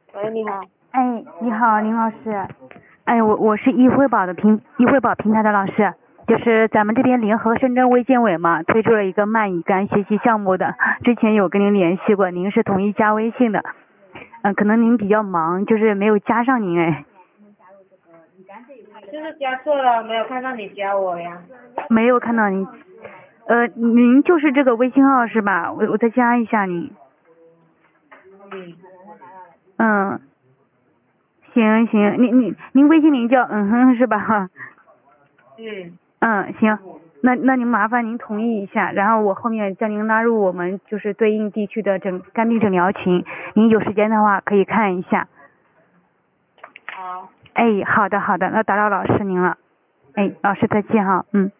喂，你好。 哎，你好，林老师。哎，我是易惠宝平台的老师，就是咱们这边联合深圳卫健委嘛，推出了一个慢乙肝学习项目的，之前有跟您联系过，您是统一加微信的，可能您比较忙，就是没有加上您哎。 就是加错了，没有看到你加我呀。 没有看到您，您就是这个微信号是吧？我再加一下您。 嗯。 嗯，行行，您微信名叫是吧？行，那您麻烦您同意一下，然后我后面将您拉入我们就是对应地区的肝病诊疗群，您有时间的话可以看一下。 好。 哎，好的，那打扰老师您了。哎，老师再见哈，